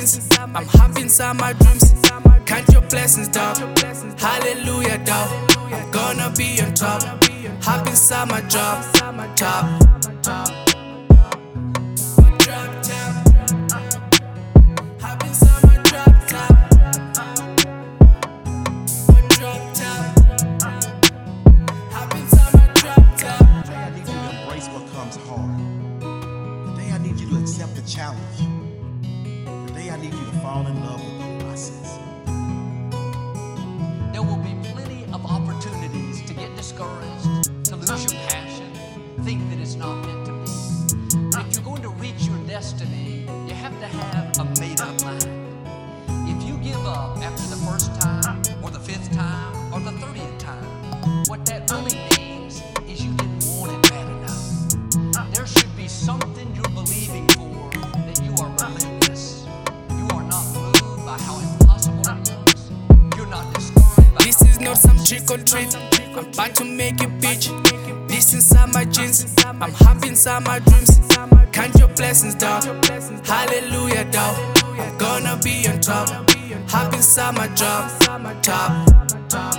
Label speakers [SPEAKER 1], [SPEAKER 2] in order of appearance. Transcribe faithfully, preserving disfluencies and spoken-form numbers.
[SPEAKER 1] jeans. I'm happy inside my dreams. Count your blessings, dog. Hallelujah, dog. I'm gonna be on top. Happy inside my job. Top. Drop top. Happy inside my drop top. Drop top. Happy inside my drop top.
[SPEAKER 2] Today I need you to embrace what comes hard. Today I need you to accept the challenge. Today I need you to fall in love with the process.
[SPEAKER 3] There will be plenty of opportunities to get discouraged, to lose your passion, think that it's not meant to be. But if you're going to reach your destiny, you have to have a made-up mind. If you give up after the first time, or the fifth time, or the thirtieth time, what that really means is you didn't want it bad enough. There should be something you're believing for, that you are relentless. You are not moved by how impossible it looks. You're not discouraged by
[SPEAKER 1] This is not some trick or treat. I'm about to make it, bitch. This inside my jeans. I'm happy inside my dreams. Count your blessings, dog. Hallelujah, dog. I'm gonna be on top. Happy inside my job. Top.